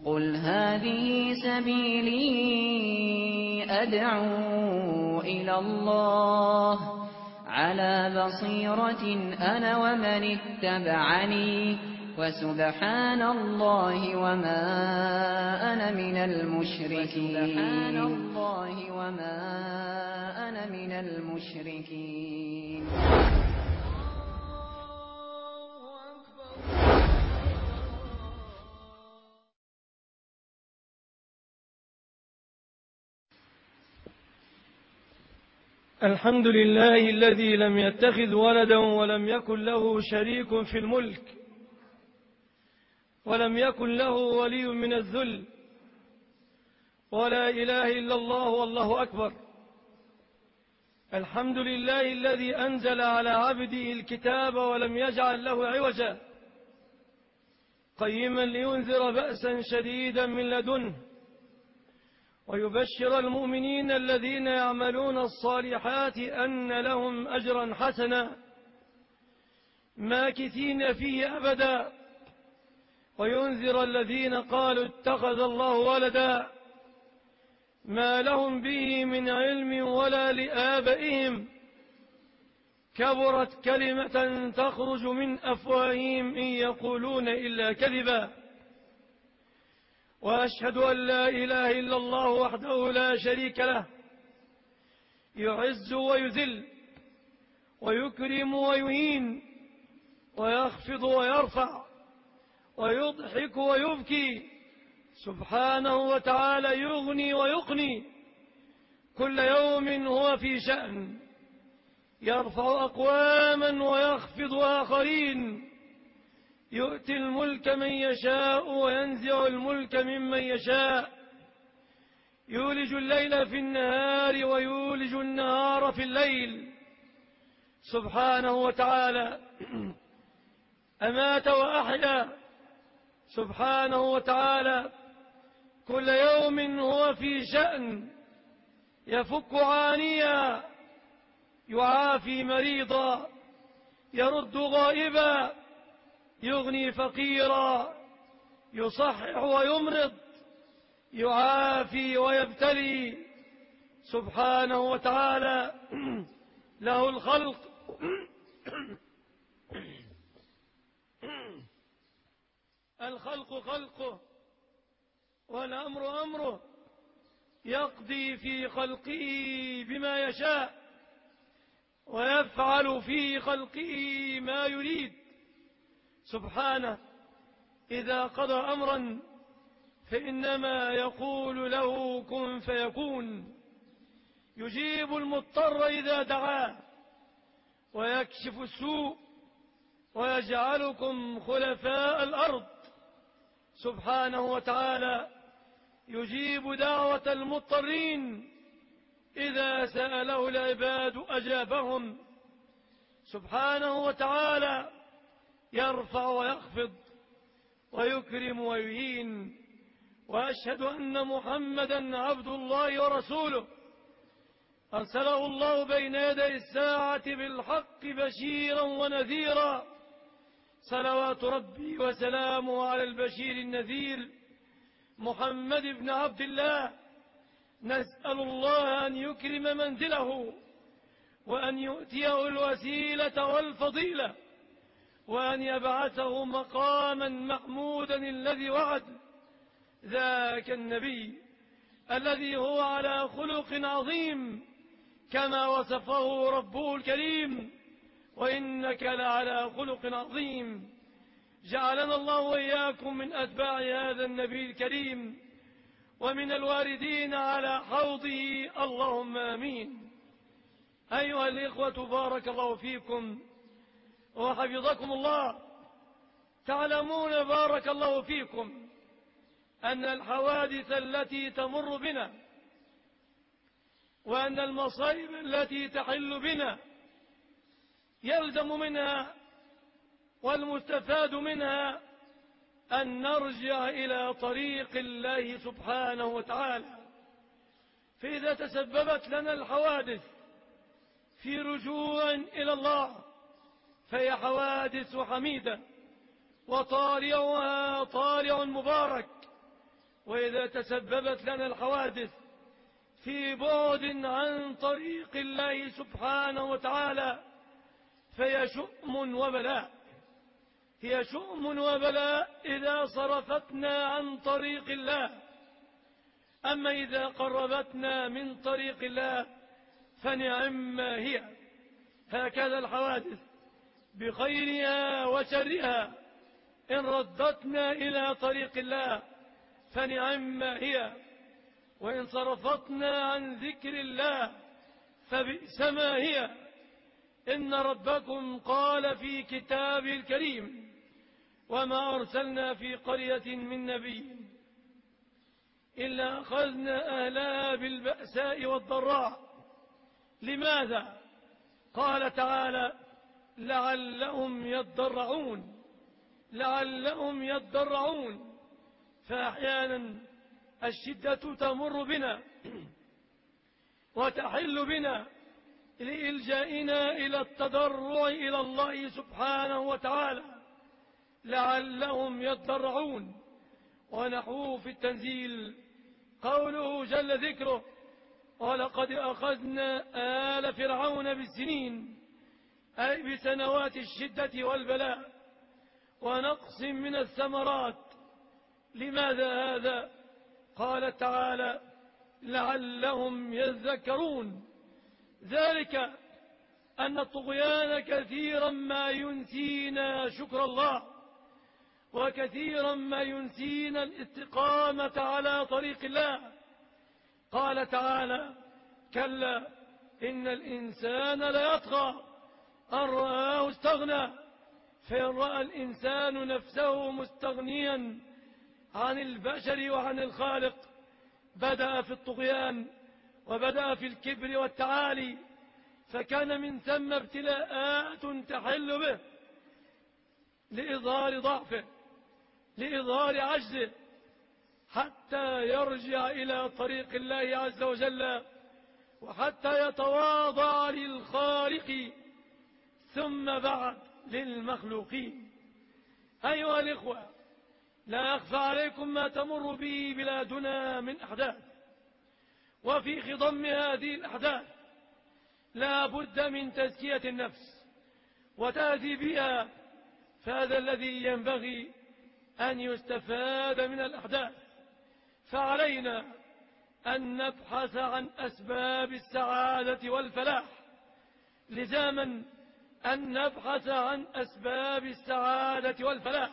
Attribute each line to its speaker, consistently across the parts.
Speaker 1: قُلْ هَٰذِهِ سَبِيلِي أَدْعُو إِلَى اللَّهِ ۚ عَلَىٰ بَصِيرَةٍ أَنَا وَمَنِ اتَّبَعَنِي ۖ وَسُبْحَانَ اللَّهِ وَمَا أَنَا مِنَ الْمُشْرِكِينَ.
Speaker 2: الحمد لله الذي لم يتخذ ولدا ولم يكن له شريك في الملك ولم يكن له ولي من الذل، ولا إله إلا الله والله أكبر. الحمد لله الذي أنزل على عبده الكتاب ولم يجعل له عوجا، قيما لينذر بأسا شديدا من لدنه ويبشر المؤمنين الذين يعملون الصالحات أن لهم أجرا حسنا ماكثين فيه أبدا، وينذر الذين قالوا اتخذ الله ولدا ما لهم به من علم ولا لآبائهم، كبرت كلمة تخرج من أفواههم إن يقولون إلا كذبا. وأشهد أن لا إله إلا الله وحده لا شريك له، يعز ويذل ويكرم ويهين ويخفض ويرفع ويضحك ويبكي، سبحانه وتعالى يغني ويقني، كل يوم هو في شأن، يرفع أقواما ويخفض آخرين، يؤتي الملك من يشاء وينزع الملك ممن يشاء، يولج الليل في النهار ويولج النهار في الليل، سبحانه وتعالى أمات وأحيا، سبحانه وتعالى كل يوم هو في شأن، يفك عانيا، يعافي مريضا، يرد غائبا، يغني فقيرا، يصحح ويمرض، يعافي ويبتلي، سبحانه وتعالى له الخلق الخلق خلقه والأمر أمره، يقضي في خلقه بما يشاء ويفعل في خلقه ما يريد، سبحانه إذا قضى أمرا فإنما يقول له كن فيكون، يجيب المضطر إذا دعاه ويكشف السوء ويجعلكم خلفاء الأرض، سبحانه وتعالى يجيب دعوة المضطرين إذا سأله العباد أجابهم، سبحانه وتعالى يرفع ويخفض ويكرم ويهين. وأشهد أن محمدا عبد الله ورسوله، أرسله الله بين يدي الساعة بالحق بشيرا ونذيرا، صلوات ربي وسلامه على البشير النذير محمد بن عبد الله. نسأل الله أن يكرم منزله وأن يؤتيه الوسيلة والفضيلة وأن يبعثه مقاما محمودا الذي وعد، ذاك النبي الذي هو على خلق عظيم كما وصفه ربه الكريم، وإنك لعلى خلق عظيم. جعلنا الله وإياكم من أتباع هذا النبي الكريم ومن الواردين على حوضه، اللهم آمين. أيها الإخوة، بارك الله فيكم وحفظكم الله. تعلمون بارك الله فيكم أن الحوادث التي تمر بنا وأن المصائب التي تحل بنا يلزم منها والمستفاد منها أن نرجع إلى طريق الله سبحانه وتعالى. فإذا تسببت لنا الحوادث في رجوع إلى الله فهي حوادث حميدة، وطالعها طالع مبارك، وإذا تسببت لنا الحوادث في بعد عن طريق الله سبحانه وتعالى فهي شؤم وبلاء. هي شؤم وبلاء إذا صرفتنا عن طريق الله. أما إذا قربتنا من طريق الله فنعم ما هي. هكذا الحوادث بخيرها وشرها إن ردتنا إلى طريق الله فنعم ما هي، وإن صرفتنا عن ذكر الله فبئس ما هي. إن ربكم قال في كتابه الكريم: وما أرسلنا في قرية من نبي إلا أخذنا أهلها بالبأساء والضراء. لماذا؟ قال تعالى: لعلهم يضرعون. لعلهم يضرعون. فأحيانا الشدة تمر بنا وتحل بنا لإلجائنا إلى التضرع إلى الله سبحانه وتعالى، لعلهم يضرعون. ونحوه في التنزيل قوله جل ذكره: ولقد أخذنا آل فرعون بالسنين، أي بسنوات الشدة والبلاء ونقص من الثمرات. لماذا هذا؟ قال تعالى: لعلهم يذكرون. ذلك أن الطغيان كثيرا ما ينسينا شكر الله، وكثيرا ما ينسينا الاستقامة على طريق الله. قال تعالى: كلا إن الإنسان ليطغى أن رآه استغنى. فإن رأى الإنسان نفسه مستغنيا عن البشر وعن الخالق بدأ في الطغيان وبدأ في الكبر والتعالي، فكان من ثم ابتلاءات تحل به لإظهار ضعفه، لإظهار عجزه، حتى يرجع إلى طريق الله عز وجل، وحتى يتواضع للخالق ثم بعد للمخلوقين. أيها الإخوة، لا يخفى عليكم ما تمر به بلادنا من أحداث، وفي خضم هذه الأحداث لا بد من تزكية النفس وتهذيبها. فهذا الذي ينبغي أن يستفاد من الأحداث. فعلينا أن نبحث عن أسباب السعادة والفلاح، لزاما أن نبحث عن أسباب السعادة والفلاح،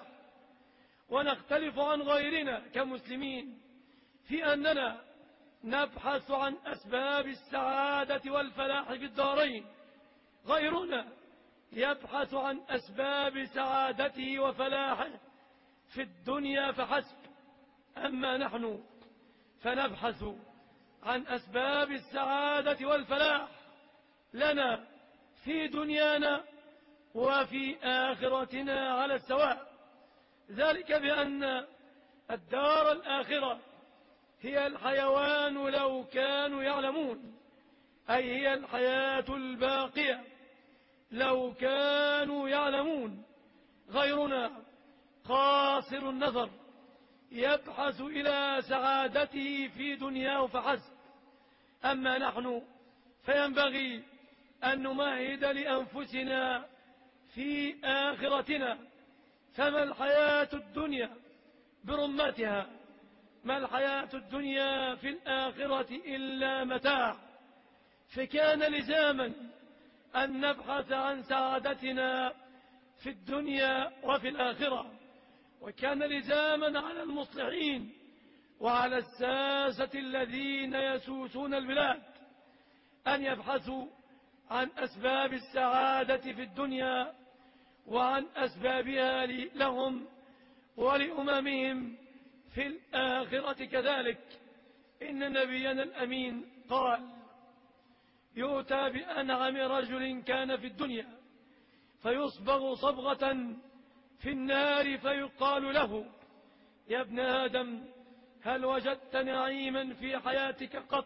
Speaker 2: ونختلف عن غيرنا كمسلمين في أننا نبحث عن أسباب السعادة والفلاح في الدارين. غيرنا يبحث عن أسباب سعادته وفلاحه في الدنيا فحسب. أما نحن فنبحث عن أسباب السعادة والفلاح لنا في دنيانا وفي آخرتنا على السواء. ذلك بأن الدار الآخرة هي الحيوان لو كانوا يعلمون، أي هي الحياة الباقية لو كانوا يعلمون. غيرنا قاصر النظر يبحث إلى سعادته في دنياه فحسب. أما نحن فينبغي أن نمهد لأنفسنا في آخرتنا. فما الحياة الدنيا برمتها؟ ما الحياة الدنيا في الآخرة إلا متاع. فكان لزاما أن نبحث عن سعادتنا في الدنيا وفي الآخرة، وكان لزاما على المصلحين وعلى الساسة الذين يسوسون البلاد أن يبحثوا عن أسباب السعادة في الدنيا وعن أسبابها لهم ولأممهم في الآخرة كذلك. إن نبينا الأمين قال: يؤتى بأنعم رجل كان في الدنيا فيصبغ صبغة في النار فيقال له: يا ابن آدم، هل وجدت نعيما في حياتك قط؟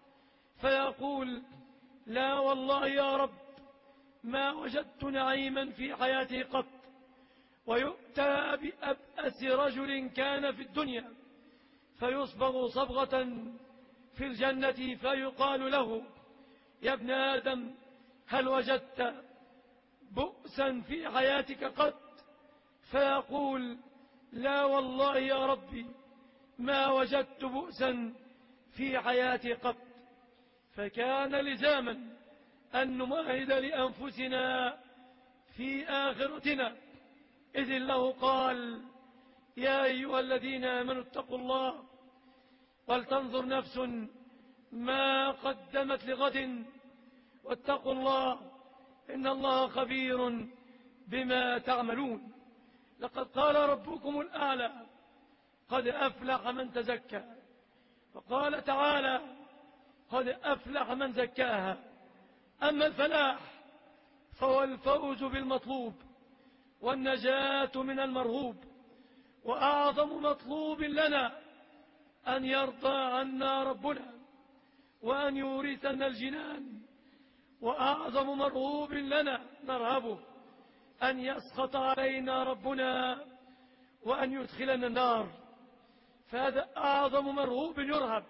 Speaker 2: فيقول: لا والله يا رب، ما وجدت نعيما في حياتي قط. ويؤتى بأبأس رجل كان في الدنيا فيصبغ صبغة في الجنة فيقال له: يا ابن آدم، هل وجدت بؤسا في حياتك قط؟ فيقول: لا والله يا ربي، ما وجدت بؤسا في حياتي قط. فكان لزاما أن نمهد لأنفسنا في آخرتنا، إذ الله قال: يا أيها الذين آمنوا اتقوا الله ولتنظر نفس ما قدمت لغد واتقوا الله إن الله خبير بما تعملون. لقد قال ربكم الأعلى: قد أفلح من تزكى. وقال تعالى: قد أفلح من زكاها. أما الفلاح فهو الفوز بالمطلوب والنجاة من المرهوب، وأعظم مطلوب لنا أن يرضى عنا ربنا وأن يورثنا الجنان، وأعظم مرهوب لنا نرهبه أن يسخط علينا ربنا وأن يدخلنا النار. فهذا أعظم مرهوب يرهب.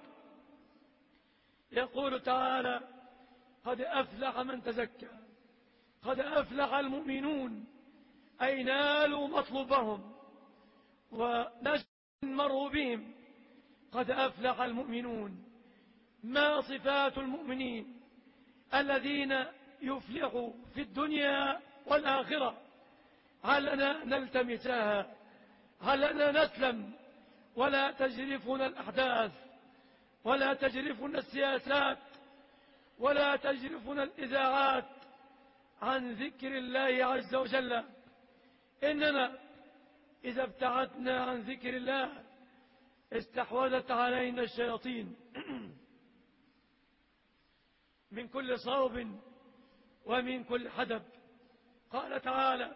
Speaker 2: يقول تعالى: قد أفلح من تزكى. قد أفلح المؤمنون أي نالوا مطلوبهم ونجوا من مرهوبهم. قد أفلح المؤمنون. ما صفات المؤمنين الذين يفلحوا في الدنيا والآخرة؟ علنا نلتمسها، علنا نسلم، ولا تجرفنا الأحداث، ولا تجرفنا السياسات، ولا تجرفنا الإذاعات عن ذكر الله عز وجل. إننا إذا ابتعدنا عن ذكر الله استحوذت علينا الشياطين من كل صوب ومن كل حدب. قال تعالى: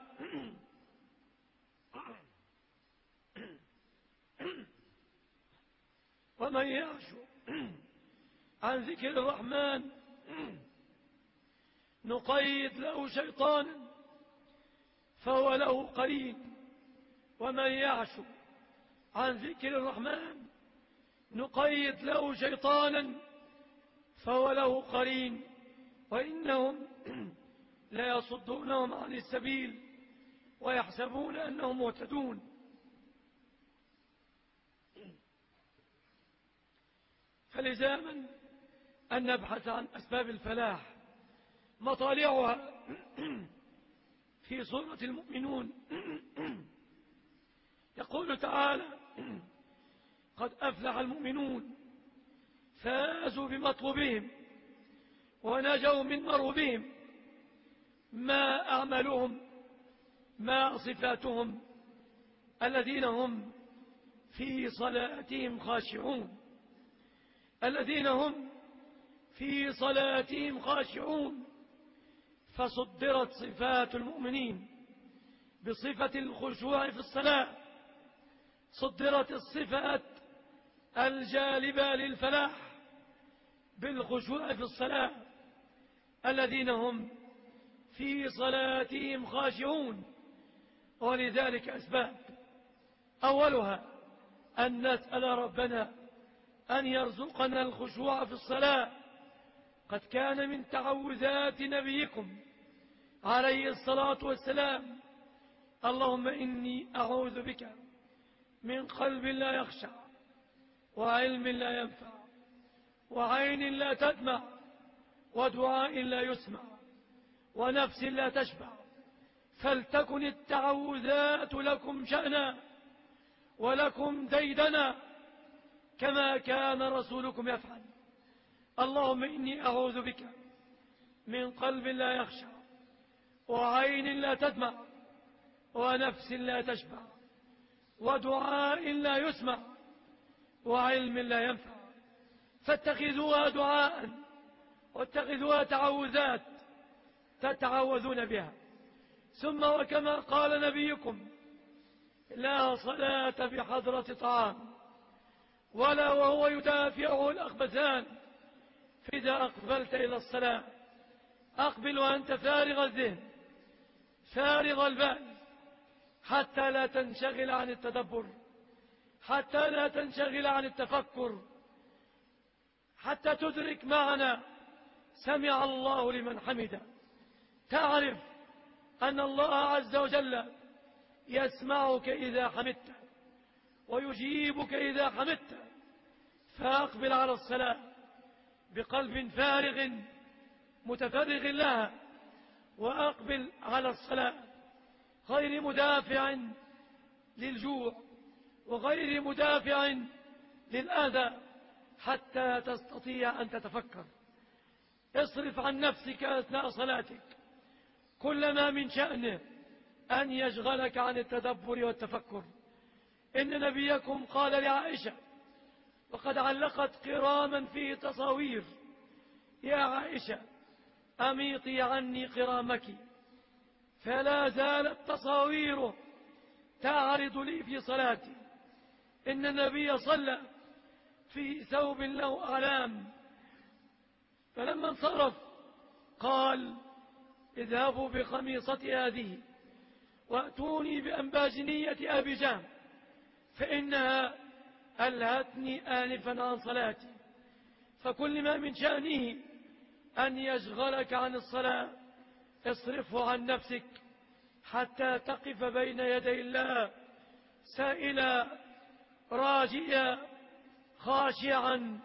Speaker 2: ومن يعش عن ذكر الرحمن نقيد له شيطانا فهو له قرين. ومن يعش عن ذكر الرحمن نقيد له شيطانا فهو له قرين وإنهم لا يصدونهم عن السبيل ويحسبون أنهم مهتدون. فلزاما أن نبحث عن أسباب الفلاح. مطالعها في سورة المؤمنون. يقول تعالى: قد أفلح المؤمنون فازوا بمطلوبهم ونجوا من مرهوبهم. ما أعمالهم؟ ما صفاتهم؟ الذين هم في صلاتهم خاشعون. الذين هم في صلاتهم خاشعون. فصدرت صفات المؤمنين بصفة الخشوع في الصلاة. صدرت الصفات الجالبة للفلاح بالخشوع في الصلاة. الذين هم في صلاتهم خاشعون. ولذلك أسباب: أولها أن نسأل ربنا أن يرزقنا الخشوع في الصلاة. قد كان من تعوذات نبيكم عليه الصلاة والسلام: اللهم إني أعوذ بك من قلب لا يخشع وعلم لا ينفع وعين لا تدمع ودعاء لا يسمع ونفس لا تشبع. فلتكن التعوذات لكم شأنا ولكم ديدنا كما كان رسولكم يفعل. اللهم إني أعوذ بك من قلب لا يخشع وعين لا تدمع ونفس لا تشبع ودعاء لا يسمع وعلم لا ينفع. فاتخذوها دعاء واتخذوها تعوذات تتعوذون بها. ثم وكما قال نبيكم: لا صلاة بحضرة طعام ولا وهو يدافعه الأخبثان. فإذا أقبلت إلى الصلاة أقبل وأنت فارغ الذهن فارغ البال، حتى لا تنشغل عن التدبر، حتى لا تنشغل عن التفكر، حتى تدرك معنى سمع الله لمن حمده. تعرف أن الله عز وجل يسمعك إذا حمدته ويجيبك إذا حمدته. فأقبل على الصلاة بقلب فارغ متفرغ لها، وأقبل على الصلاة غير مدافع للجوع وغير مدافع للأذى حتى تستطيع أن تتفكر. اصرف عن نفسك أثناء صلاتك كل ما من شأنه أن يشغلك عن التدبر والتفكر. إن نبيكم قال لعائشة وقد علقت قراما فيه تصاوير: يا عائشة أميطي عني قرامك. فلا زالت تصاويره تعرض لي في صلاتي. إن النبي صلى في ثوب له أعلام، فلما انصرف قال: اذهبوا بخميصتي هذه وأتوني بأنباجنية أبي جهم فإنها ألهتني آنفا عن صلاتي. فكل ما من شأنه أن يشغلك عن الصلاة اصرفه عن نفسك حتى تقف بين يدي الله سائلا راجيا خاشعا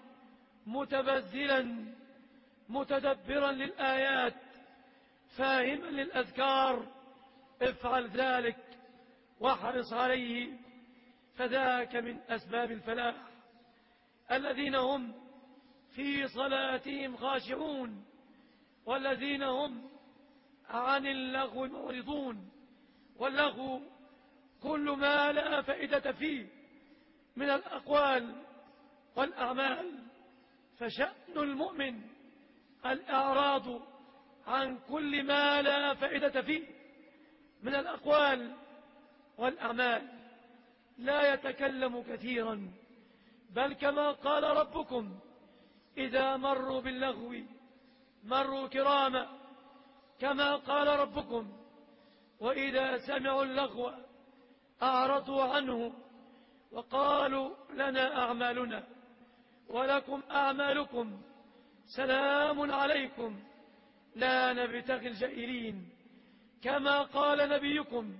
Speaker 2: متبذلا متدبرا للآيات فاهما للأذكار. افعل ذلك واحرص عليه، فذاك من أسباب الفلاح. الذين هم في صلاتهم خاشعون والذين هم عن اللغو معرضون. واللغو كل ما لا فائدة فيه من الأقوال والأعمال، فشأن المؤمن الإعراض عن كل ما لا فائدة فيه من الأقوال والأعمال. لا يتكلم كثيرا، بل كما قال ربكم: إذا مروا باللغو مروا كراما. كما قال ربكم: وإذا سمعوا اللغو أعرضوا عنه وقالوا لنا أعمالنا ولكم أعمالكم سلام عليكم لا نبتغي الجائلين. كما قال نبيكم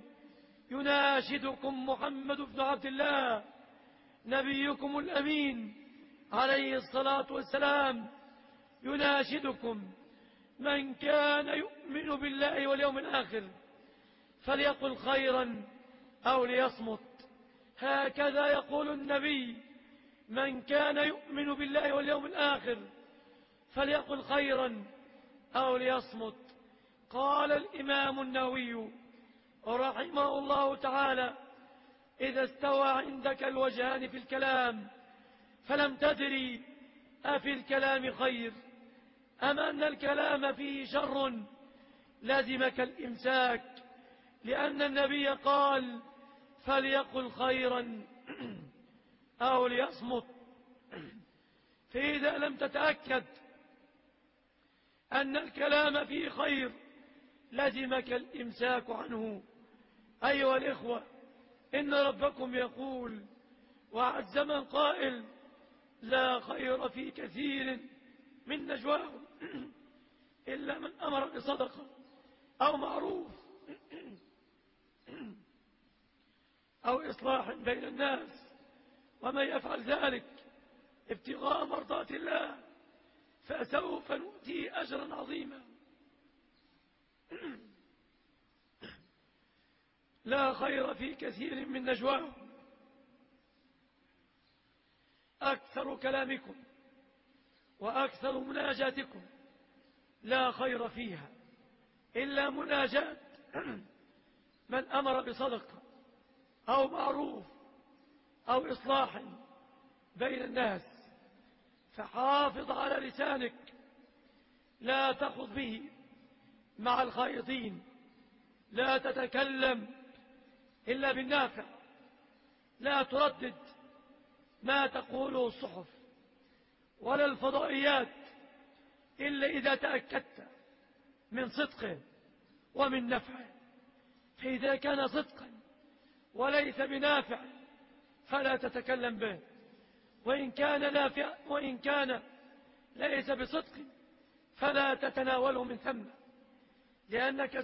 Speaker 2: يناشدكم محمد بن عبد الله نبيكم الأمين عليه الصلاة والسلام يناشدكم: من كان يؤمن بالله واليوم الآخر فليقل خيرا أو ليصمت. هكذا يقول النبي: من كان يؤمن بالله واليوم الآخر فليقل خيرا أو ليصمت. قال الإمام النووي رحمه الله تعالى: إذا استوى عندك الوجهان في الكلام فلم تدري أفي الكلام خير أم أن الكلام فيه شر لازمك الإمساك، لأن النبي قال: فليقل خيرا أو ليصمت. فإذا لم تتأكد أن الكلام فيه خير لازمك الإمساك عنه. أيها الإخوة، إن ربكم يقول وعز من قائل: لا خير في كثير من نجواهم إلا من أمر بصدقة أو معروف أو إصلاح بين الناس، ومن يفعل ذلك ابتغاء مرضات الله فسوف نؤتيه أجرا عظيما. لا خير في كثير من نجواهم. أكثر كلامكم وأكثر مناجاتكم لا خير فيها إلا مناجاة من أمر بصدقة أو معروف أو إصلاح بين الناس. فحافظ على لسانك، لا تخض به مع الخائضين، لا تتكلم إلا بالنافع، لا تردد ما تقوله الصحف ولا الفضائيات إلا إذا تأكدت من صدقه ومن نفعه. فإذا كان صدقا وليس بنافع فلا تتكلم به، وإن كان ليس بصدق فلا تتناوله من ثم، لأنك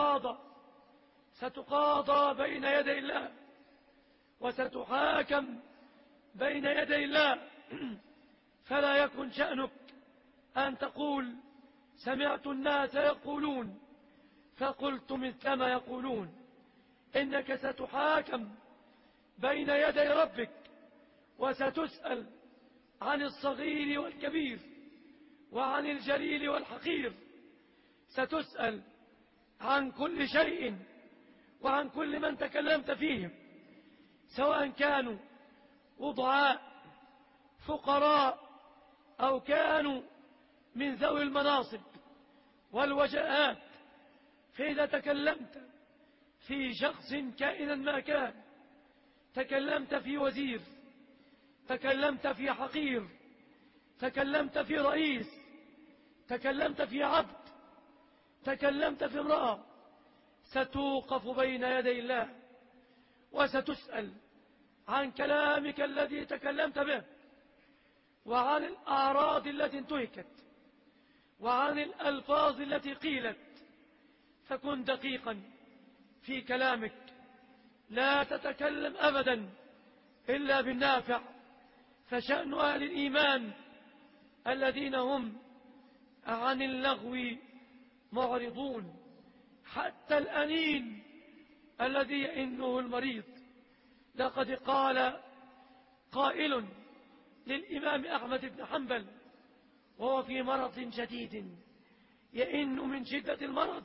Speaker 2: ستقاضى بين يدي الله، وستحاكم بين يدي الله. فلا يكن شأنك أن تقول سمعت الناس يقولون فقلت مثل ما يقولون. إنك ستحاكم بين يدي ربك، وستسأل عن الصغير والكبير، وعن الجليل والحقير. ستسأل عن كل شيء وعن كل من تكلمت فيهم، سواء كانوا وضعاء فقراء أو كانوا من ذوي المناصب والوجاءات. فإذا تكلمت في شخص كائنا ما كان، تكلمت في وزير، تكلمت في حقير، تكلمت في رئيس، تكلمت في عبد، تكلمت في امرأة، ستوقف بين يدي الله، وستسأل عن كلامك الذي تكلمت به، وعن الأعراض التي انتهكت، وعن الألفاظ التي قيلت. فكن دقيقا في كلامك، لا تتكلم أبدا إلا بالنافع. فشأن أهل الإيمان الذين هم عن اللغو معرضون، حتى الأنين الذي يئنه المريض. لقد قال قائل للإمام أحمد بن حنبل وهو في مرض شديد يئن من شدة المرض،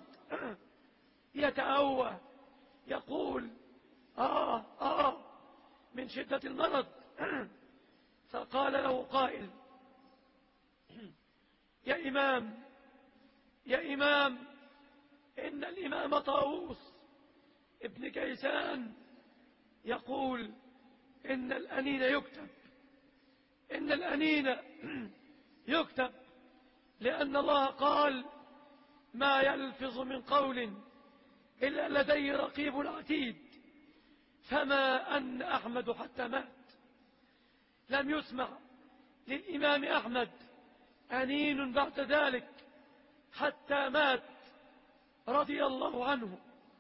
Speaker 2: يتأوه يقول من شدة المرض. فقال له قائل يا إمام إن الإمام طاووس ابن كيسان يقول إن الأنين يكتب لأن الله قال ما يلفظ من قول إلا لديه رقيب عتيد. فما أن أحمد حتى مات لم يسمع للإمام أحمد أنين بعد ذلك حتى مات رضي الله عنه.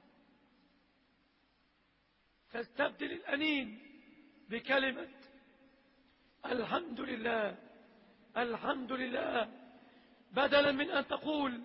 Speaker 2: فاستبدل الأنين بكلمة الحمد لله الحمد لله، بدلا من أن تقول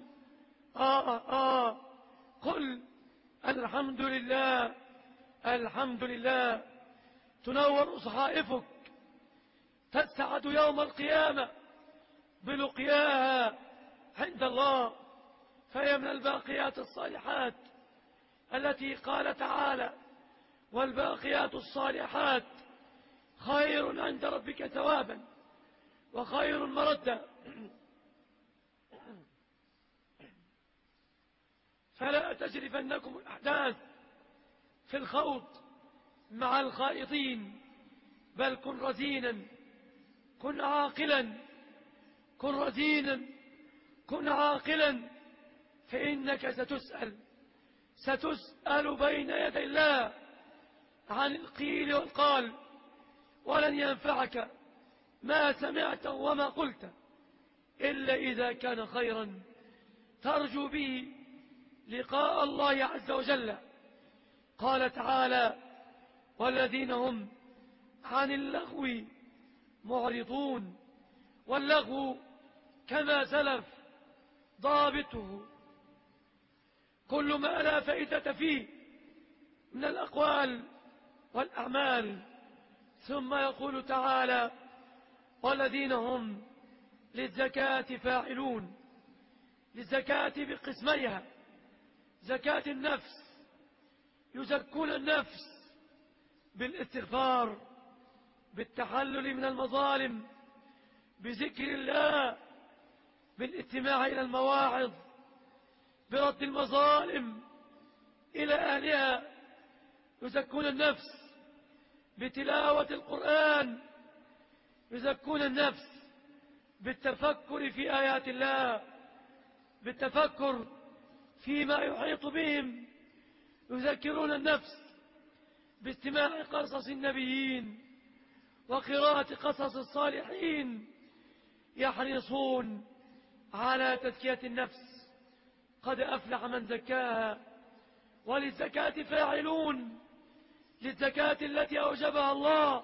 Speaker 2: قل الحمد لله الحمد لله. تنور صحائفك، تسعد يوم القيامة بلقياها عند الله، فهي من الباقيات الصالحات التي قال تعالى والباقيات الصالحات خير عند ربك ثوابا وخير مردا. فلا تجرفنكم الأحداث في الخوض مع الخائضين، بل كن رزينا، كن عاقلا، كن رزينا، كن عاقلا، فإنك ستسأل بين يدي الله عن القيل والقال، ولن ينفعك ما سمعت وما قلت إلا إذا كان خيرا ترجو به لقاء الله عز وجل. قال تعالى والذين هم عن اللغو معرضون. واللغو كما سلف ضابطه كل ما لا فائدة فيه من الأقوال والأعمال. ثم يقول تعالى والذين هم للزكاة فاعلون. للزكاة بقسميها: زكاة النفس، يزكون النفس بالاستغفار، بالتحلل من المظالم، بذكر الله، بالاستماع إلى المواعظ، برد المظالم إلى أهلها. يزكون النفس بتلاوة القرآن، يزكون النفس بالتفكر في آيات الله، بالتفكر فيما يحيط بهم. يذكرون النفس باستماع قصص النبيين وقراءة قصص الصالحين يحرصون على تزكية النفس. قد أفلح من زكاها. وللزكاة فاعلون، للزكاة التي أوجبها الله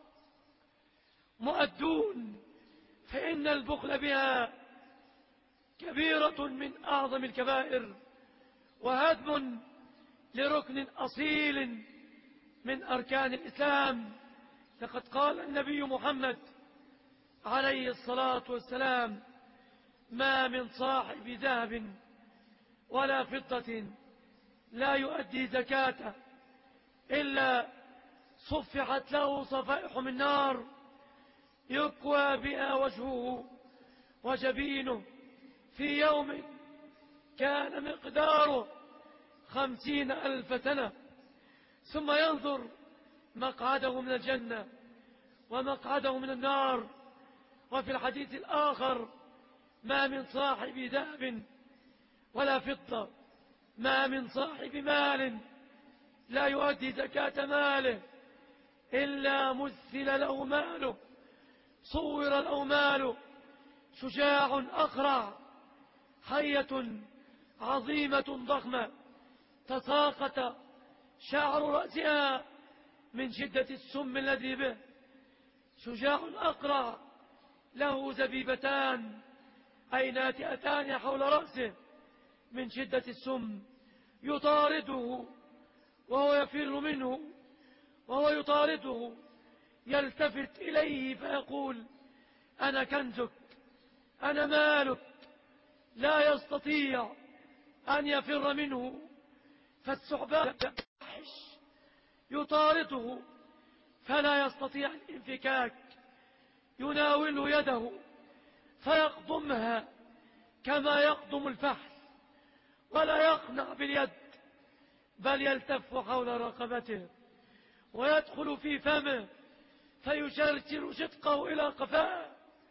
Speaker 2: مؤدون، فإن البخل بها كبيرة من أعظم الكبائر، وهدم لركن أصيل من أركان الإسلام. لقد قال النبي محمد عليه الصلاة والسلام: ما من صاحب ذهب ولا فضة لا يؤدي زكاته إلا صفحت له صفائح من نار يكوى بها وجهه وجبينه في يوم كان مقداره 50,000 سنة، ثم ينظر مقعده من الجنة ومقعده من النار. وفي الحديث الآخر: ما من صاحب ذهب ولا فضة، ما من صاحب مال لا يؤدي زكاة ماله إلا مثل له ماله، صور له ماله شجاع أقرع، حية عظيمة ضخمة تساقط شعر رأسها من شدة السم الذي به، شجاع أقرع له زبيبتان أي ناتئتان حول رأسه من شدة السم، يطارده وهو يفر منه، وهو يطارده يلتفت إليه فيقول: أنا كنزك، أنا مالك. لا يستطيع أن يفر منه، فالثعبان يطارده فلا يستطيع الانفكاك، يناول يده فيقضمها كما يقضم الفحل، ولا يقنع باليد بل يلتف حول رقبته ويدخل في فمه فيشرشر شدقه إلى قفاه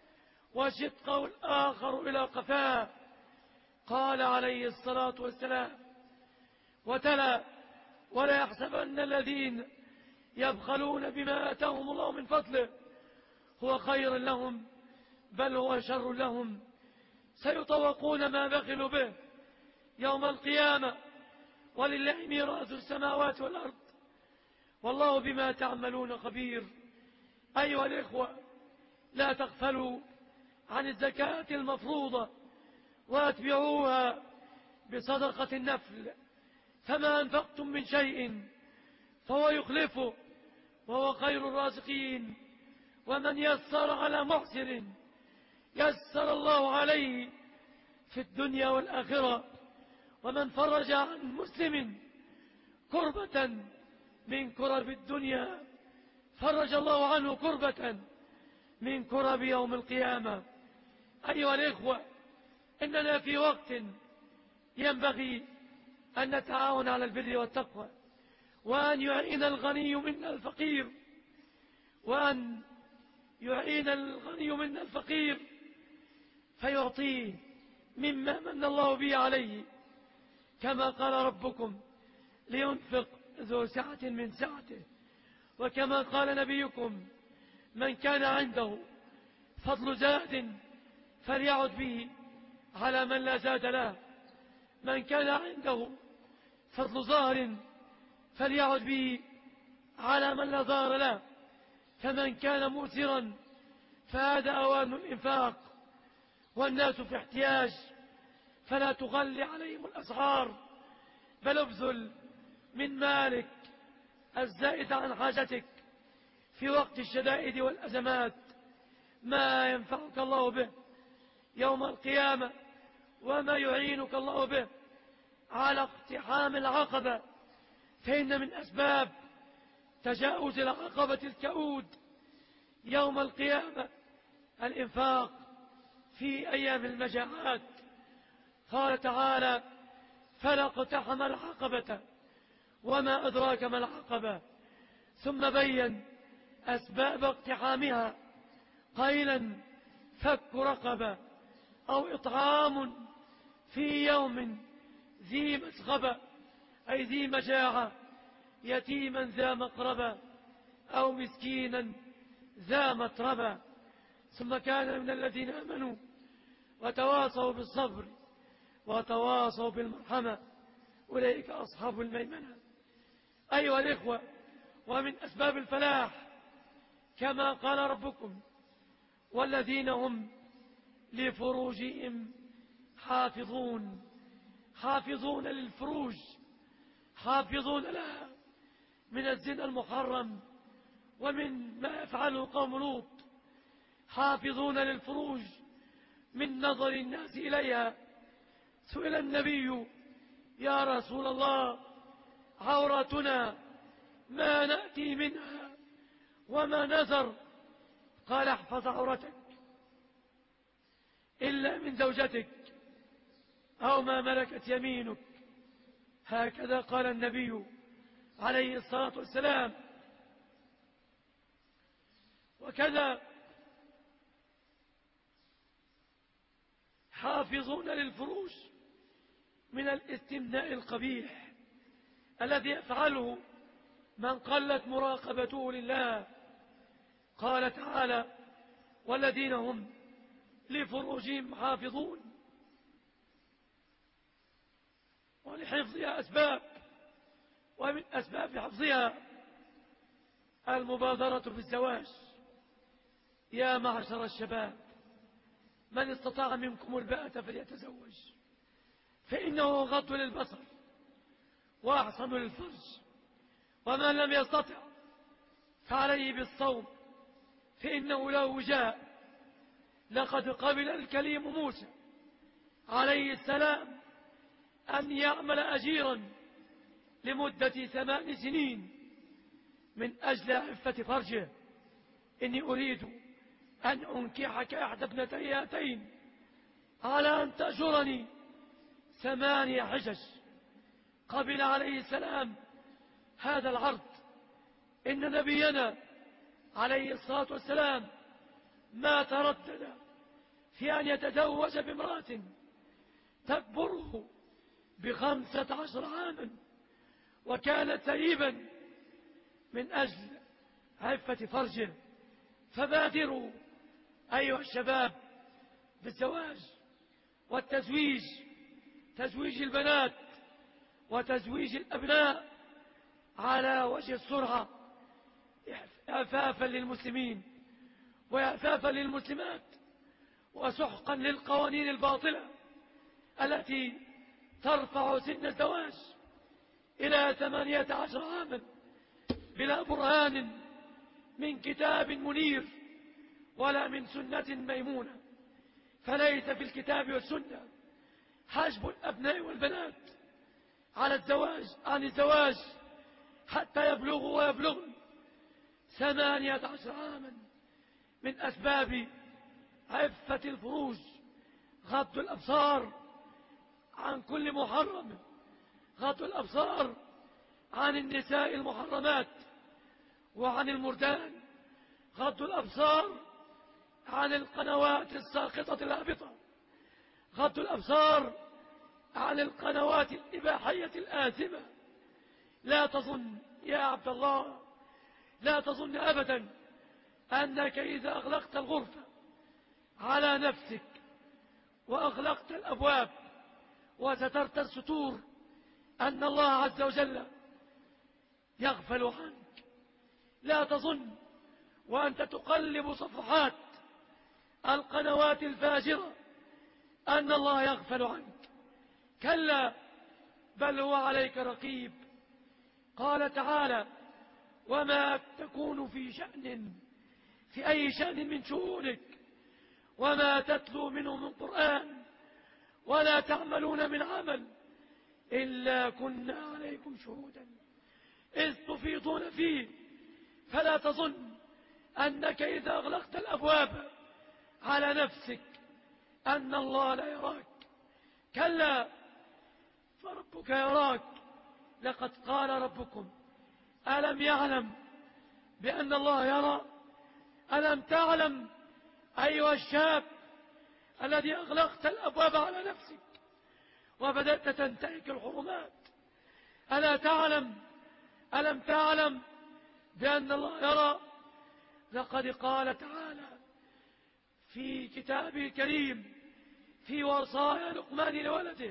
Speaker 2: وشدقه الآخر إلى قفاه. قال عليه الصلاة والسلام وتلا: ولا يحسبن الذين يبخلون بما آتاهم الله من فضله هو خير لهم بل هو شر لهم، سيطوقون ما بخلوا به يوم القيامة، ولله ميراث السماوات والأرض والله بما تعملون خبير. أيها الإخوة، لا تغفلوا عن الزكاة المفروضة واتبعوها بصدقة النفل، فما أنفقتم من شيء فهو يخلفه وهو خير الرازقين. ومن يسر على محسن يسر الله عليه في الدنيا والآخرة، ومن فرج عن مسلم كربة من كرب الدنيا فرج الله عنه كربة من كرب يوم القيامة. أيها الإخوة، إننا في وقت ينبغي أن نتعاون على البر والتقوى، وأن يعين الغني منا الفقير، وأن يعين الغني منا الفقير فيعطيه مما من الله به عليه، كما قال ربكم: لينفق ذو سعة من سعته. وكما قال نبيكم: من كان عنده فضل زاد فليعد به على من لا زاد له، من كان عنده فضل ظهر فليعد به على من لا ظهر له، فمن كان مؤثرا فهذا أوان الإنفاق، والناس في احتياج فلا تغلي عليهم الأسعار، بل ابذل من مالك الزائد عن حاجتك في وقت الشدائد والأزمات ما ينفعك الله به يوم القيامة، وما يعينك الله به على اقتحام العقبة. فإن من أسباب تجاوز العقبة الكؤود يوم القيامة الإنفاق في أيام المجاعات. قال تعالى: فلا اقتحم العقبة وما أدراك ما العقبة، ثم بين أسباب اقتحامها قائلا: فك رقبة أو إطعام في يوم ذي مسغبة أي ذي مجاعة، يتيما ذا مقربة أو مسكينا ذا متربة ثم كان من الذين آمنوا وتواصوا بالصبر وتواصوا بالمرحمة أولئك أصحاب الميمنة. أيها الإخوة، ومن أسباب الفلاح كما قال ربكم والذين هم لفروجهم حافظون. حافظون للفروج، حافظون لها من الزنا المحرم ومن ما يفعله قوم لوط، حافظون للفروج من نظر الناس إليها. سئل النبي: يا رسول الله، عورتنا ما نأتي منها وما نذر؟ قال: احفظ عورتك إلا من زوجتك أو ما ملكت يمينك. هكذا قال النبي عليه الصلاة والسلام. وكذا حافظون للفروج من الاستمناء القبيح الذي يفعله من قلت مراقبته لله. قال تعالى: والذين هم لفروجهم حافظون. ولحفظها أسباب، ومن أسباب حفظها المبادرة بالزواج. يا معشر الشباب، من استطاع منكم الباءة فليتزوج، فإنه غض للبصر وأحسن للفرج. ومن لم يستطع فعليه بالصوم، فإنه له وجاء. لقد قبل الكليم موسى عليه السلام أن يعمل أجيرا لمدة 8 سنين من أجل عفة فرجه. إني أريد أن أنكحك إحدى ابنتي هاتين على أن تأجرني 8 حجج. قبل عليه السلام هذا العرض. إن نبينا عليه الصلاة والسلام ما تردد في أن يتزوج بامرأة تكبره ب15 عاما، وكانت ثيبا من أجل عفة فرجه. فبادروا أيها الشباب بالزواج والتزويج، تزويج البنات وتزويج الأبناء على وجه السرعة، إعفافا للمسلمين وإعفافا للمسلمات، وسحقا للقوانين الباطلة التي ترفع سن الزواج إلى 18 عاما بلا برهان من كتاب منير ولا من سنة ميمونة. فليس في الكتاب والسنة حجب الأبناء والبنات عن الزواج حتى يبلغوا ويبلغن 18 عاما. من أسباب عفة الفروج غض الأبصار عن كل محرم، غض الأبصار عن النساء المحرمات وعن المردان، غض الأبصار عن القنوات الساقطة الهابطة، غض الأبصار عن القنوات الإباحية الآثمة. لا تظن يا عبد الله، لا تظن أبدا أنك إذا أغلقت الغرفة على نفسك وأغلقت الأبواب وسترت الستور أن الله عز وجل يغفل عنك. لا تظن وأنت تقلب صفحات القنوات الفاجرة أن الله يغفل عنك. كلا، بل هو عليك رقيب. قال تعالى: وما تكون في شأن، في أي شأن من شؤونك، وما تتلو منه من قرآن ولا تعملون من عمل إلا كنا عليكم شهودا إذ تفيضون فيه. فلا تظن أنك إذا أغلقت الأبواب على نفسك أن الله لا يراك. كلا، فربك يراك. لقد قال ربكم: ألم يعلم بأن الله يرى؟ ألم تعلم أيها الشاب الذي أغلقت الأبواب على نفسك وبدأت تنتهك الحرمات، ألم تعلم بأن الله يرى؟ لقد قال تعالى في كتابه الكريم في وصايا لقمان لولده: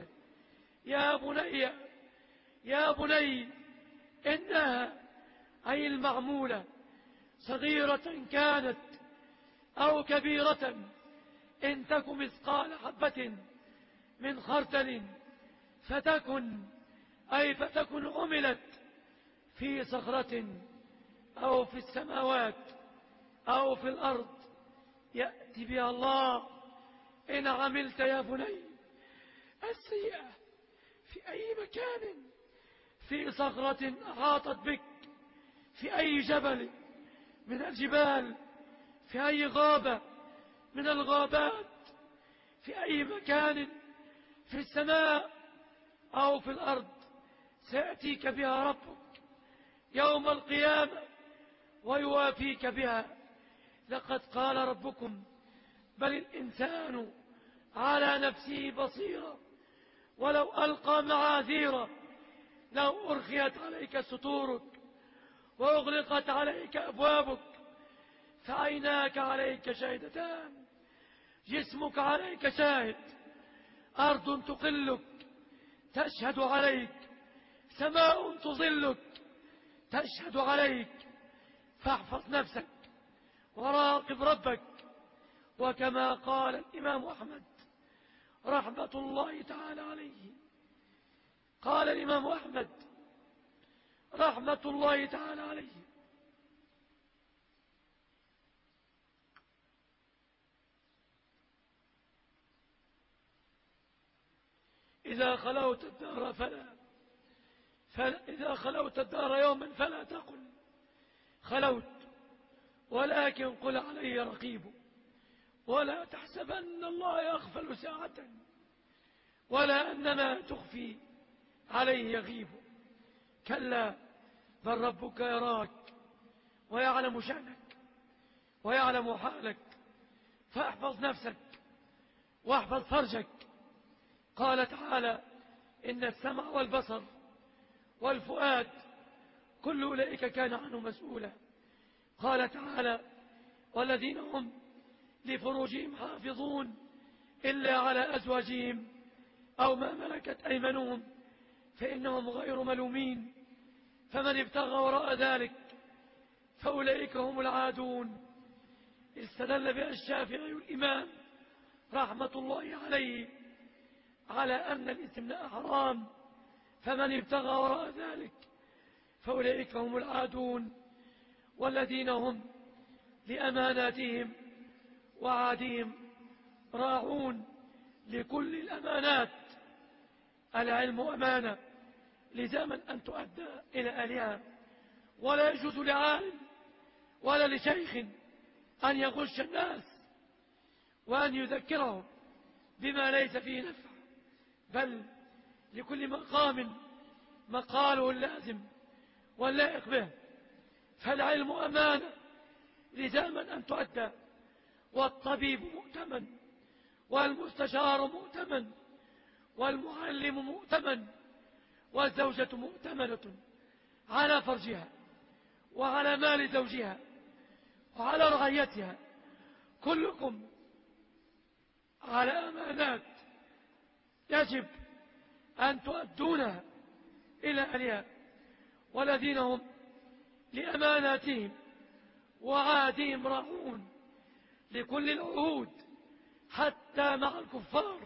Speaker 2: يا بني إنها أي المعمولة صغيرة كانت أو كبيرة إن تك مثقال حبة من خردل فتكن عملت في صخرة أو في السماوات أو في الأرض يأتي بها الله. إن عملت يا بني السيئة في أي مكان، في صخرة أحاطت بك، في أي جبل من الجبال، في أي غابة من الغابات، في أي مكان في السماء أو في الأرض، سيأتيك بها ربك يوم القيامة ويوافيك بها. لقد قال ربكم: بل الإنسان على نفسه بصيرة ولو ألقى معاذيره، لو أرخيت عليك ستورك وأغلقت عليك أبوابك، فعيناك عليك شاهدتان، جسمك عليك شاهد، أرض تقلك تشهد عليك، سماء تظلك تشهد عليك. فاحفظ نفسك وراقب ربك. وكما قال الإمام أحمد رحمة الله تعالى عليه، قال الإمام أحمد رحمة الله تعالى عليه: إذا خلوت الدار يوما فلا تقل خلوت، ولكن قل علي رقيب. ولا تحسبن الله يغفل ساعة، ولا أن ما تخفي عليه يغيب. كلا، بل ربك يراك ويعلم شأنك ويعلم حالك. فاحفظ نفسك واحفظ فرجك. قال تعالى: إن السمع والبصر والفؤاد كل أولئك كان عنه مسؤولا. قال تعالى: والذين هم لفروجهم حافظون إلا على أزواجهم أو ما ملكت أيمانهم فإنهم غير ملومين. فمن ابتغى وراء ذلك فأولئك هم العادون. استدل بها الشافعي الإمام رحمة الله عليه على أن الاستمناء حرام، فمن ابتغى وراء ذلك فأولئك هم العادون. والذين هم لأماناتهم وعادهم راعون. لكل الأمانات العلم أمانة لزاما أن تؤدى إلى أهلها، ولا يجوز لعالم ولا لشيخ أن يغش الناس وأن يذكرهم بما ليس فيه نفع، بل لكل مقام مقاله اللازم واللائق به. فالعلم أمانة لزاما أن تؤدى، والطبيب مؤتمن، والمستشار مؤتمن، والمعلم مؤتمن، والزوجة مؤتمنة على فرجها وعلى مال زوجها وعلى رعيتها. كلكم على أمانات يجب أن تؤدونها إلى أهلها. والذين هم لأماناتهم وعادهم راعون. لكل العهود حتى مع الكفار،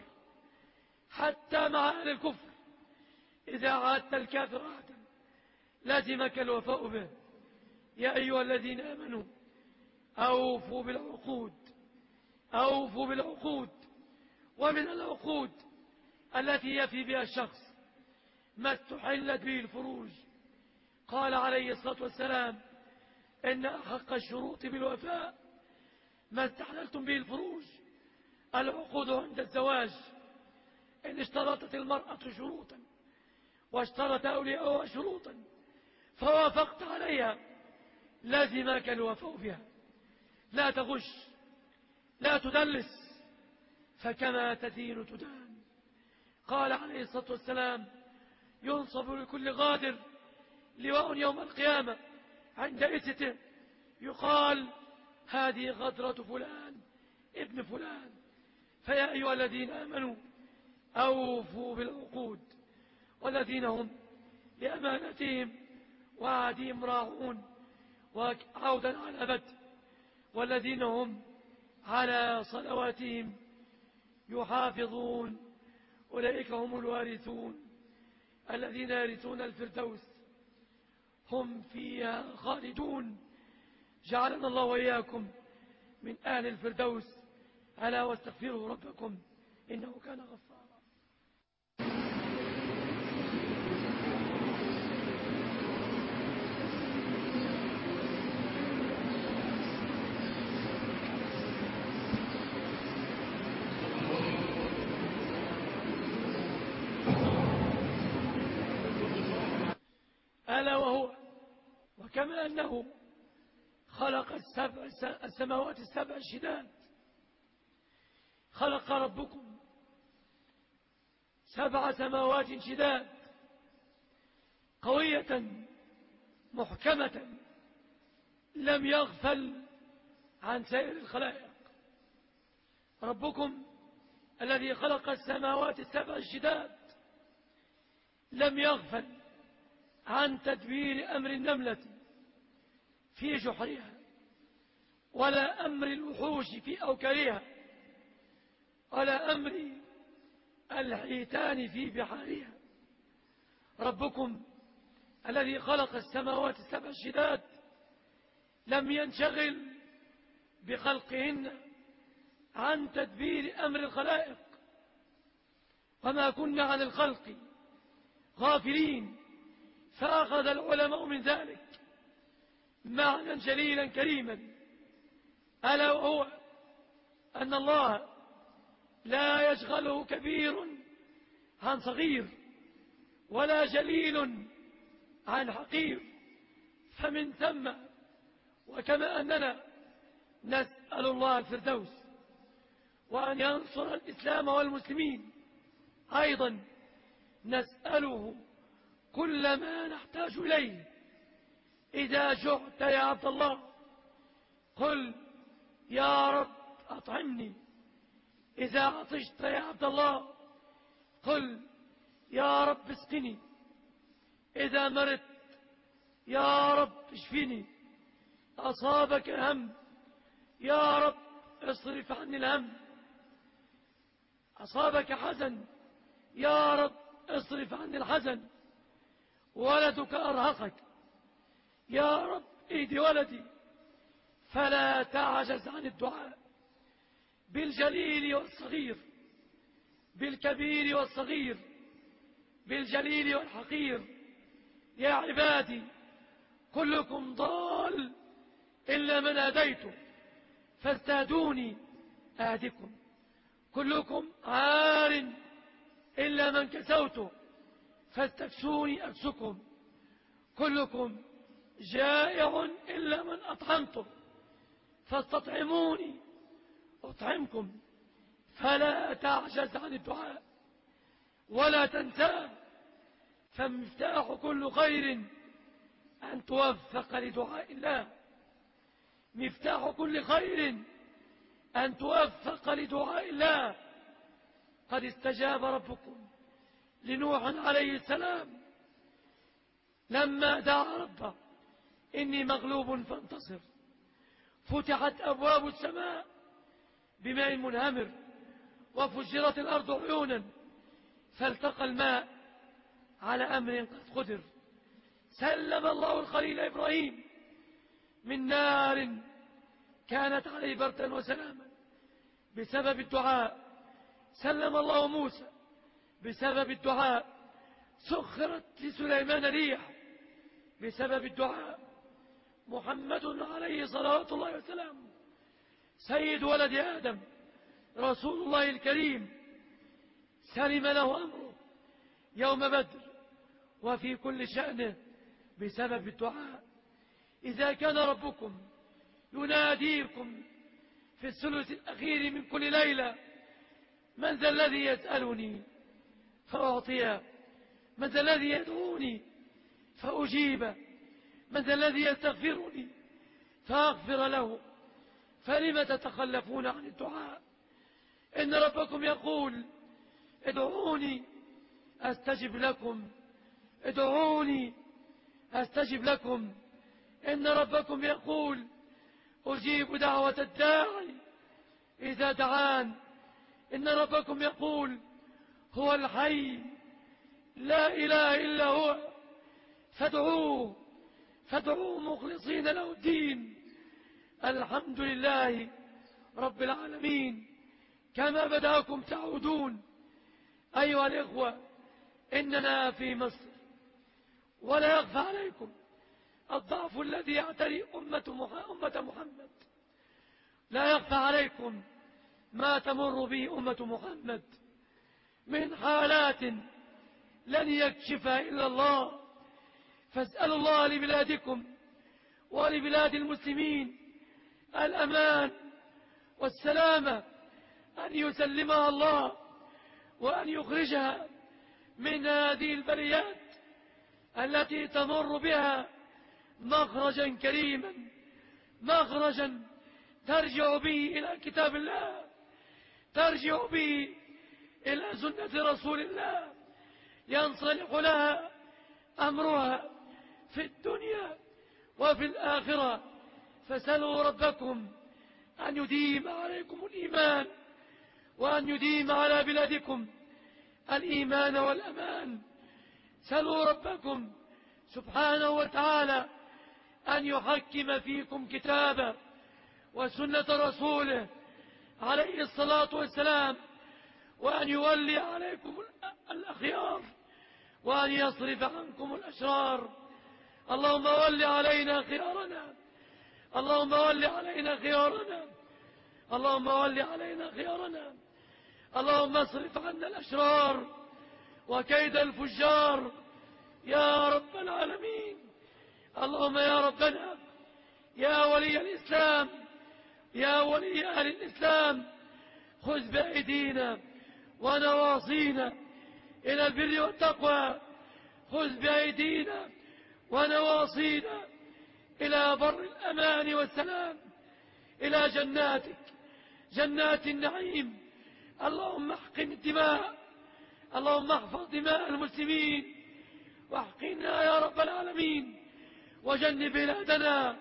Speaker 2: حتى مع أهل الكفر، إذا عادت الكافر عهدا لازمك الوفاء به. يا أيها الذين آمنوا أوفوا بالعقود، أوفوا بالعقود. ومن العقود التي يفي بها الشخص ما استحلت به الفروج. قال عليه الصلاة والسلام: إن أحق الشروط بالوفاء ما استحللتم به الفروج العقود عند الزواج. إن اشترطت المرأة شروطا واشترط أولياؤها شروطا فوافقت عليها لازمك الوفاء بها. لا تغش، لا تدلس، فكما تدين تدان. قال عليه الصلاة والسلام: ينصب لكل غادر لواء يوم القيامة عند إسته يقال: هذه غدرة فلان ابن فلان. فيا أيها الذين آمنوا أوفوا بالعقود، والذين هم لأمانتهم وعهدهم راعون. وعودا على بدء، والذين هم على صلواتهم يحافظون، أولئك هم الوارثون الذين يرثون الفردوس هم فيها خالدون. جعلنا الله وإياكم من أهل الفردوس. ألا واستغفروا ربكم إنه كان غفارا. ألا وهو وكما أنه خلق السماوات السبع الشداد، خلق ربكم 7 سماوات شداد قوية محكمة لم يغفل عن سائر الخلائق. ربكم الذي خلق السماوات السبع الشداد لم يغفل عن تدبير أمر النملة في جحرها، ولا أمر الوحوش في أوكارها، ولا أمر الحيتان في بحارها. ربكم الذي خلق السماوات السبع الشداد لم ينشغل بخلقهن عن تدبير أمر الخلائق، وما كنا عن الخلق غافلين. فأخذ العلماء من ذلك معنى جليلا كريما، ألا وهو أن الله لا يشغله كبير عن صغير، ولا جليل عن حقير. فمن ثم وكما أننا نسأل الله الفردوس وأن ينصر الإسلام والمسلمين، أيضا نسأله كل ما نحتاج إليه. إذا جعت يا عبد الله قل يا رب أطعمني. إذا عطشت يا عبد الله قل يا رب اسقني. إذا مرضت يا رب اشفني. أصابك هم يا رب اصرف عني الهم. أصابك حزن يا رب اصرف عني الحزن. ولدك أرهقك يا رب اهد ولدي. فلا تعجز عن الدعاء بالجليل والصغير، بالكبير والصغير، بالجليل والحقير. يا عبادي كلكم ضال إلا من هديته فاستهدوني أهدكم. كلكم عار إلا من كسوته فاستكسوني أكسكم. كلكم جائع إلا من أطعمته فاستطعموني أطعمكم. فلا تعجز عن الدعاء ولا تنساه، فمفتاح كل خير أن توفق لدعاء الله. مفتاح كل خير أن توفق لدعاء الله. قد استجاب ربكم لنوح عليه السلام لما دعا ربه إني مغلوب فانتصر. فتحت أبواب السماء بماء منهمر، وفجرت الأرض عيونا، فالتقى الماء على أمر قد قدر. سلم الله الخليل إبراهيم من نار كانت عليه بردا وسلاما بسبب الدعاء. سلم الله موسى بسبب الدعاء. سخرت لسليمان ريح بسبب الدعاء. محمد عليه صلوات الله وسلامه سيد ولد آدم رسول الله الكريم سلم له أمره يوم بدر وفي كل شأنه بسبب الدعاء. إذا كان ربكم يناديكم في الثلث الأخير من كل ليلة من ذا الذي يسألني فأعطيه، من ذا الذي يدعوني فأجيبه، من ذا الذي يستغفرني فأغفر له. فلم تتخلفون عن الدعاء؟ إن ربكم يقول ادعوني أستجب لكم، ادعوني أستجب لكم. إن ربكم يقول أجيب دعوة الداعي إذا دعان. إن ربكم يقول هو الحي لا إله إلا هو فادعوه مخلصين له الدين. الحمد لله رب العالمين. كما بدأكم تعودون. أيها الإخوة، إننا في مصر، ولا يخفى عليكم الضعف الذي يعتري أمة محمد. لا يخفى عليكم ما تمر به أمة محمد من حالات لن يكشفها إلا الله. فاسألوا الله لبلادكم ولبلاد المسلمين الأمان والسلامة، أن يسلمها الله وأن يخرجها من هذه البليات التي تمر بها مخرجا كريما، مخرجا ترجع به إلى كتاب الله، ترجع به إلى سنة رسول الله، ينصلح لها أمرها في الدنيا وفي الآخرة. فسألوا ربكم أن يديم عليكم الإيمان، وأن يديم على بلادكم الإيمان والأمان. سألوا ربكم سبحانه وتعالى أن يحكم فيكم كتابه وسنة رسوله عليه الصلاة والسلام، وأن يولي عليكم الأخيار، وأن يصرف عنكم الأشرار. اللهم ول علينا خيارنا، اللهم ول علينا خيارنا، اللهم ول علينا خيارنا. اللهم اصرف عنا الأشرار وكيد الفجار يا رب العالمين. اللهم يا ربنا، يا ولي الإسلام، يا ولي أهل الإسلام، خذ بأيدينا ونواصينا إلى البر والتقوى، خذ بأيدينا ونواصينا إلى بر الأمان والسلام، إلى جناتك، جنات النعيم. اللهم احقن الدماء، اللهم احفظ دماء المسلمين واحقنها يا رب العالمين، وجنب بلادنا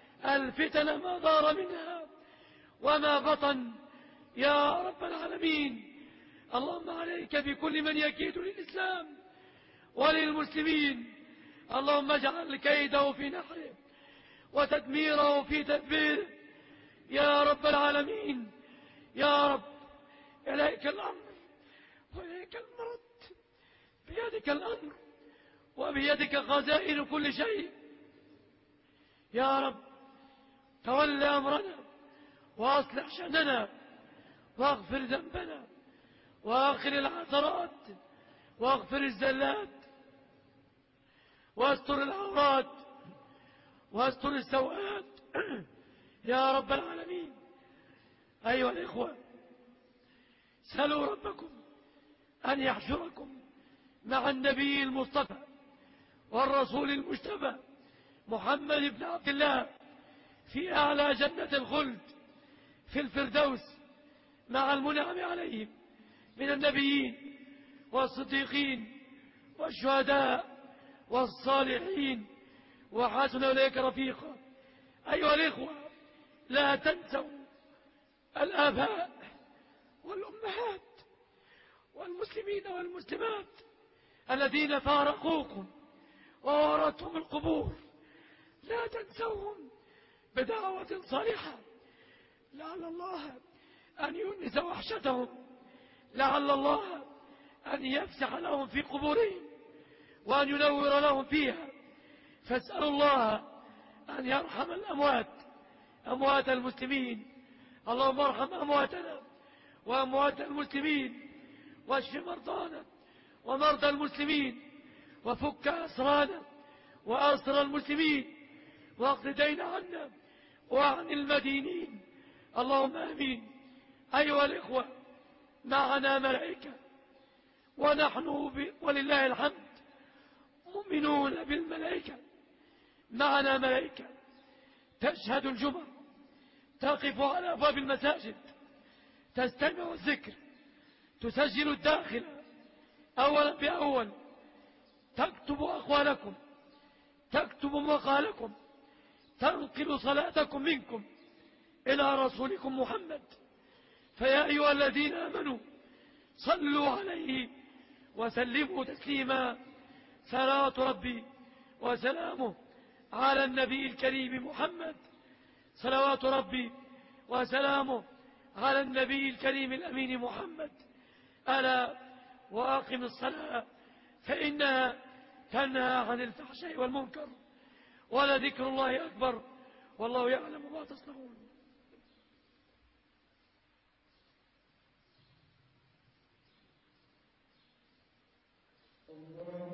Speaker 2: الفتن ما ظهر منها وما بطن يا رب العالمين. اللهم عليك بكل من يكيد للإسلام وللمسلمين. اللهم اجعل كيده في نحره وتدميره في تدبيره يا رب العالمين. يا رب إليك الأمر وإليك المرد، بيدك الأمر وبيدك خزائن كل شيء. يا رب تولى أمرنا وأصلح شأننا، واغفر ذنبنا، وآخر العثرات، واغفر الزلات، واستر العورات، واستر السوءات يا رب العالمين. أيها الإخوة، سألوا ربكم أن يحشركم مع النبي المصطفى والرسول المجتبى محمد بن عبد الله في أعلى جنة الخلد في الفردوس مع المنعم عليهم من النبيين والصديقين والشهداء والصالحين، وحسن أولئك رفيقا. أيها الإخوة، لا تنسوا الآباء والأمهات والمسلمين والمسلمات الذين فارقوكم وورثهم القبور. لا تنسوهم بدعوة صالحة، لعل الله أن يؤنس وحشتهم، لعل الله أن يفسح لهم في قبورهم وأن ينور لهم فيها. فاسألوا الله أن يرحم الأموات، أموات المسلمين. اللهم ارحم أمواتنا وأموات المسلمين، واشف مرضانا ومرضى المسلمين، وفك أسرانا وأسر المسلمين، واقض دين عنا وعن المدينين. اللهم آمين. أيها الإخوة، معنا ملائكة، ونحن ولله الحمد مؤمنون بالملائكة. معنا ملائكة تشهد الجمعة، تقف على أبواب المساجد تستمع الذكر، تسجل الداخل أولا بأول، تكتب أقوالكم، تكتب مقالكم، تنقل صلاتكم منكم إلى رسولكم محمد. فيا أيها الذين آمنوا صلوا عليه وسلموا تسليما. صلاة ربي وسلامه على النبي الكريم محمد، صلوات ربي وسلامه على النبي الكريم الأمين محمد. ألا وأقم الصلاة فإنها تنهى عن الفحشاء والمنكر، ولذكر الله أكبر، والله يعلم ما تصنعون.
Speaker 1: الله